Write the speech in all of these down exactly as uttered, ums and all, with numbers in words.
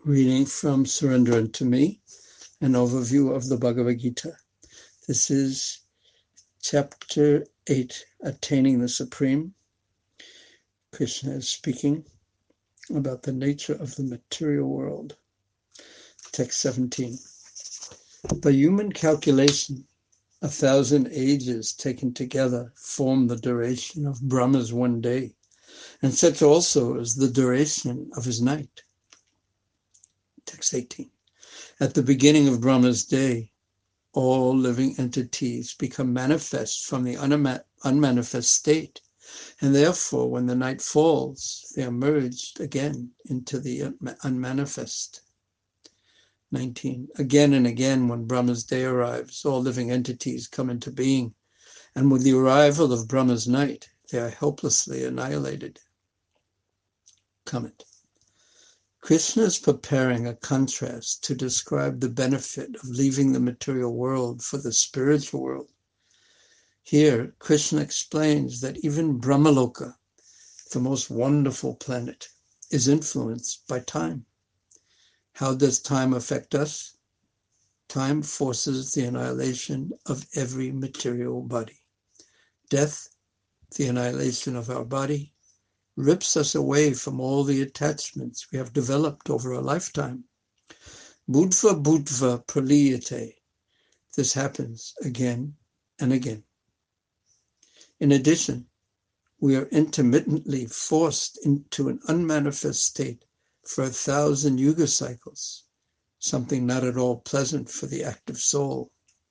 Reading from Surrender Unto Me, an overview of the Bhagavad Gita. This is chapter eight, Attaining the Supreme. Krishna is speaking about the nature of the material world. Text seventeen. By human calculation, a thousand ages taken together form the duration of Brahma's one day, and such also is the duration of his night. Text eighteen. At the beginning of Brahma's day, all living entities become manifest from the unma- unmanifest state, and therefore when the night falls, they are merged again into the unmanifest. nineteen. Again and again when Brahma's day arrives, all living entities come into being, and with the arrival of Brahma's night, they are helplessly annihilated. Comment. Krishna is preparing a contrast to describe the benefit of leaving the material world for the spiritual world. Here, Krishna explains that even Brahmaloka, the most wonderful planet, is influenced by time. How does time affect us? Time forces the annihilation of every material body. Death, the annihilation of our body, rips us away from all the attachments we have developed over a lifetime. Buddha Buddha praliyate. This happens again and again. In addition, we are intermittently forced into an unmanifest state for a thousand yuga cycles, something not at all pleasant for the active soul.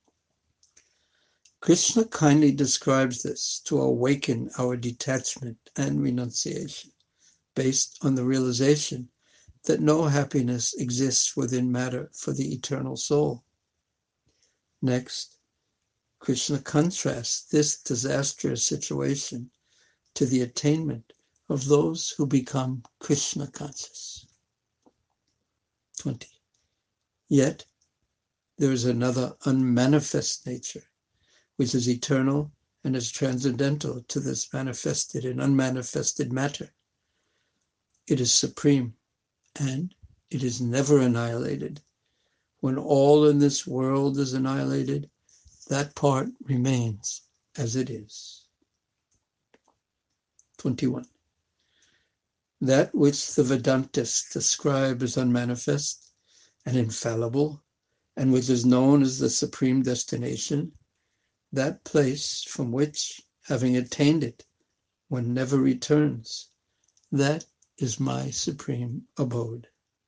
Krishna kindly describes this to awaken our detachment and renunciation, based on the realization that no happiness exists within matter for the eternal soul. Next, Krishna contrasts this disastrous situation to the attainment of those who become Krishna conscious. twenty. Yet, there is another unmanifest nature, which is eternal and is transcendental to this manifested and unmanifested matter. It is supreme, and it is never annihilated. When all in this world is annihilated, that part remains as it is. twenty-one. That which the Vedantists describe as unmanifest and infallible, and which is known as the supreme destination, that place from which, having attained it, one never returns, that is my supreme abode.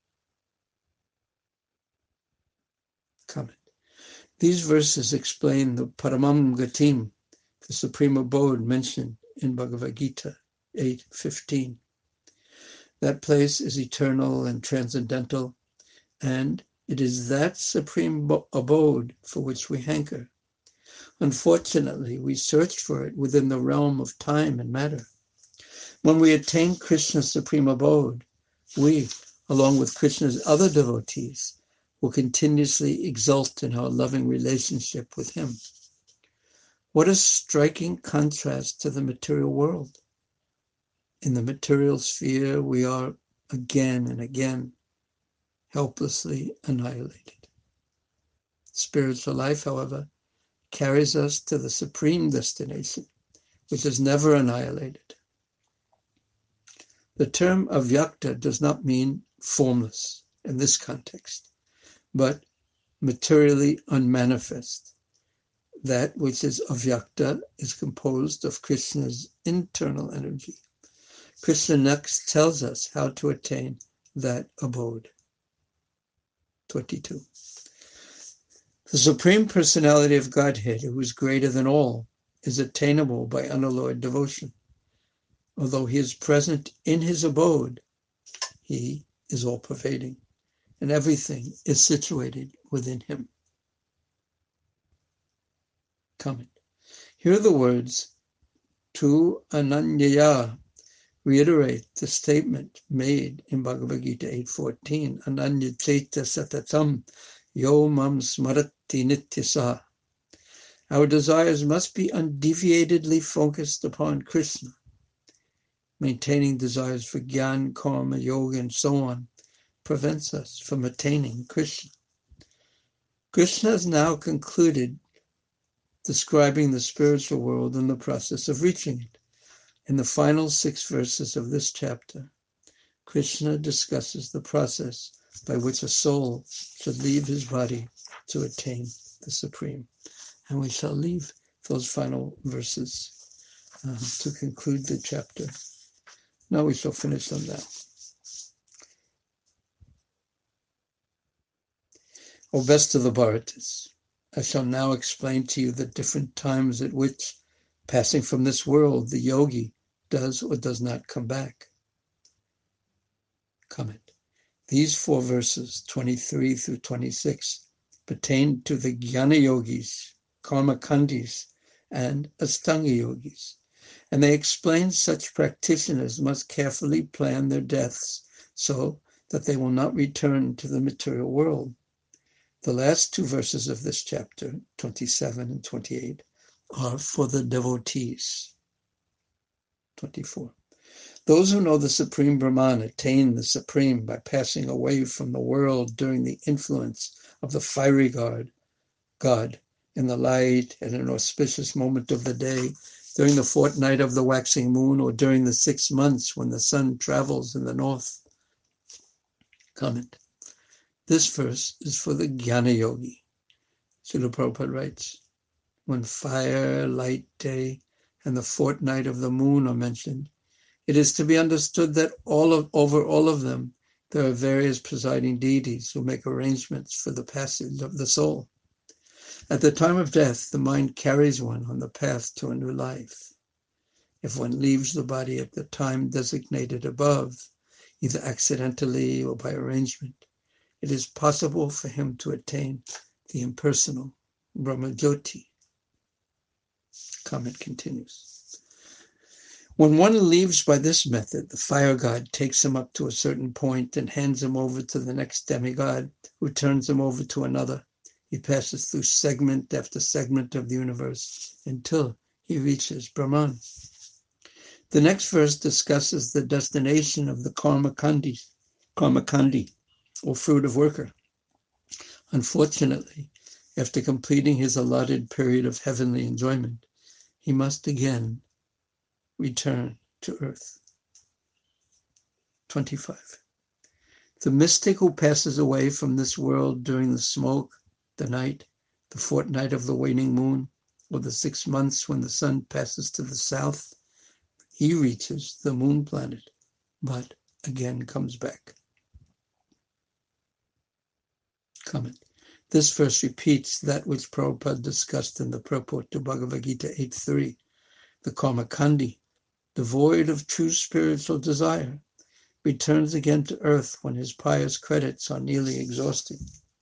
Comment. These verses explain the Paramam Gatim, the supreme abode mentioned in Bhagavad Gita eight fifteen. That place is eternal and transcendental, and it is that supreme abode for which we hanker. Unfortunately, we search for it within the realm of time and matter. When we attain Krishna's supreme abode, we, along with Krishna's other devotees, will continuously exult in our loving relationship with him. What a striking contrast to the material world. In the material sphere, we are again and again helplessly annihilated. Spiritual life, however, carries us to the supreme destination, which is never annihilated. The term avyakta does not mean formless in this context, but materially unmanifest. That which is avyakta is composed of Krishna's internal energy. Krishna next tells us how to attain that abode. twenty-two. The Supreme Personality of Godhead, who is greater than all, is attainable by unalloyed devotion. Although he is present in his abode, he is all-pervading, and everything is situated within him. Comment. Here are the words, Tu Ananyaya, reiterate the statement made in Bhagavad Gita eight fourteen, Ananya Chaita Satatam Yo Mam Smarati Nityasa. Our desires must be undeviatedly focused upon Krishna. Maintaining desires for Gyan, Karma, Yoga, and so on prevents us from attaining Krishna. Krishna has now concluded describing the spiritual world and the process of reaching it. In the final six verses of this chapter, Krishna discusses the process by which a soul should leave his body to attain the Supreme. And we shall leave those final verses um, to conclude the chapter. Now we shall finish them now. O best of the Bharatas, I shall now explain to you the different times at which, passing from this world, the yogi does or does not come back. Comment. These four verses, twenty-three through twenty-six, pertain to the Jnana Yogis, Karma Kandis, and Astanga Yogis, and they explain such practitioners must carefully plan their deaths so that they will not return to the material world. The last two verses of this chapter, twenty-seven and twenty-eight, are for the devotees. twenty-four. Those who know the Supreme Brahman attain the Supreme by passing away from the world during the influence of the fiery god, God, in the light at an auspicious moment of the day, during the fortnight of the waxing moon, or during the six months when the sun travels in the north. Comment. This verse is for the Jnana Yogi. Srila Prabhupada writes, when fire, light, day, and the fortnight of the moon are mentioned, it is to be understood that all of, over all of them there are various presiding deities who make arrangements for the passage of the soul. At the time of death, the mind carries one on the path to a new life. If one leaves the body at the time designated above, either accidentally or by arrangement, it is possible for him to attain the impersonal Brahmajyoti. Comment continues. When one leaves by this method, the fire god takes him up to a certain point and hands him over to the next demigod, who turns him over to another. He passes through segment after segment of the universe until he reaches Brahman. The next verse discusses the destination of the Karma Kandi, Karma Kandi, or fruit of worker. Unfortunately, after completing his allotted period of heavenly enjoyment, he must again return to earth. twenty-five. The mystic who passes away from this world during the smoke, the night, the fortnight of the waning moon, or the six months when the sun passes to the south, he reaches the moon planet, but again comes back. Comment. This verse repeats that which Prabhupada discussed in the purport to Bhagavad Gita eight three. The Karma Kandi, devoid of true spiritual desire, returns again to earth when his pious credits are nearly exhausted.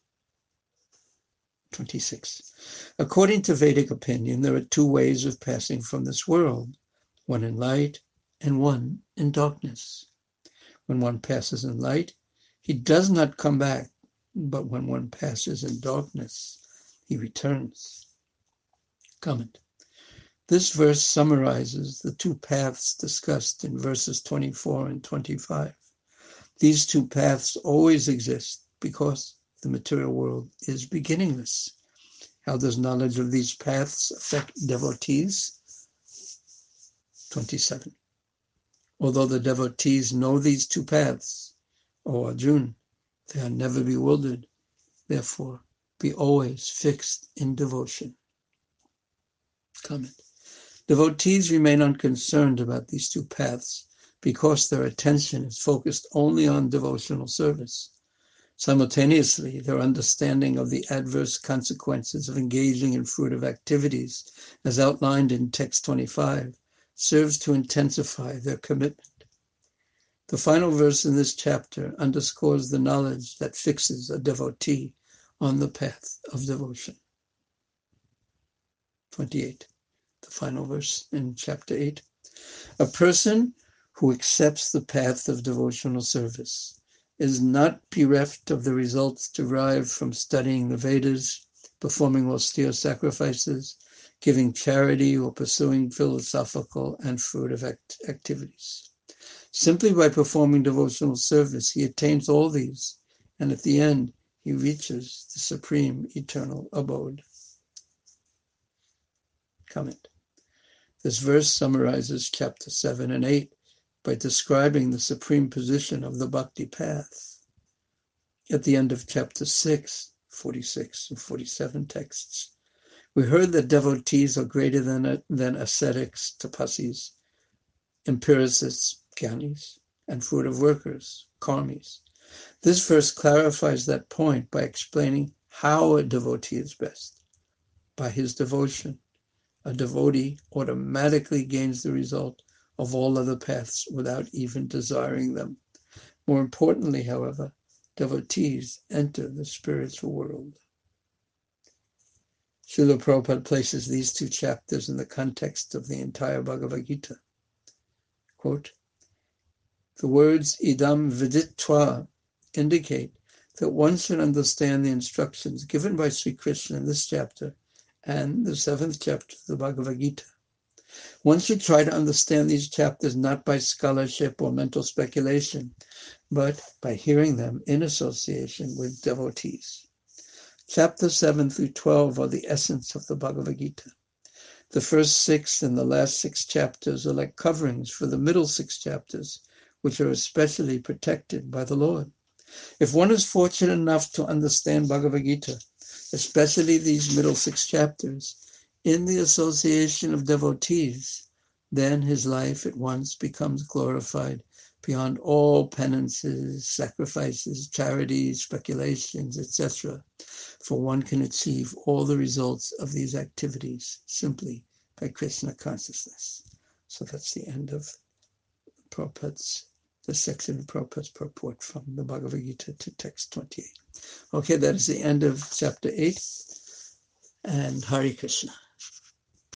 twenty-six. According to Vedic opinion, there are two ways of passing from this world, one in light and one in darkness. When one passes in light, he does not come back, but when one passes in darkness, he returns. Comment. This verse summarizes the two paths discussed in verses twenty-four and twenty-five. These two paths always exist because the material world is beginningless. How does knowledge of these paths affect devotees? twenty-seven. Although the devotees know these two paths, O Arjuna, they are never bewildered. Therefore, be always fixed in devotion. Comment. Devotees remain unconcerned about these two paths because their attention is focused only on devotional service. Simultaneously, their understanding of the adverse consequences of engaging in fruitive activities, as outlined in text twenty-five, serves to intensify their commitment. The final verse in this chapter underscores the knowledge that fixes a devotee on the path of devotion. twenty-eight. The final verse in chapter eight. A person who accepts the path of devotional service is not bereft of the results derived from studying the Vedas, performing austere sacrifices, giving charity, or pursuing philosophical and fruitive act- activities. Simply by performing devotional service, he attains all these, and at the end, he reaches the supreme eternal abode. Comment. This verse summarizes chapter seven and eight by describing the supreme position of the bhakti path. At the end of chapter six, forty-six and forty-seven texts, we heard that devotees are greater than, than ascetics, tapasis, empiricists, jnanis, and fruitive workers, karmis. This verse clarifies that point by explaining how a devotee is best. By his devotion, a devotee automatically gains the result of all other paths without even desiring them. More importantly, however, devotees enter the spiritual world. Srila Prabhupada places these two chapters in the context of the entire Bhagavad Gita. Quote, the words idam viditva indicate that one should understand the instructions given by Sri Krishna in this chapter and the seventh chapter of the Bhagavad Gita. One should try to understand these chapters not by scholarship or mental speculation, but by hearing them in association with devotees. Chapters seven through twelve are the essence of the Bhagavad Gita. The first six and the last six chapters are like coverings for the middle six chapters, which are especially protected by the Lord. If one is fortunate enough to understand Bhagavad Gita, especially these middle six chapters, in the association of devotees, then his life at once becomes glorified beyond all penances, sacrifices, charities, speculations, et cetera. For one can achieve all the results of these activities simply by Krishna consciousness. So that's the end of Prabhupada's, the section of Prabhupada's purport from the Bhagavad Gita to text twenty-eight. Okay, that is the end of chapter eight, and Hare Krishna.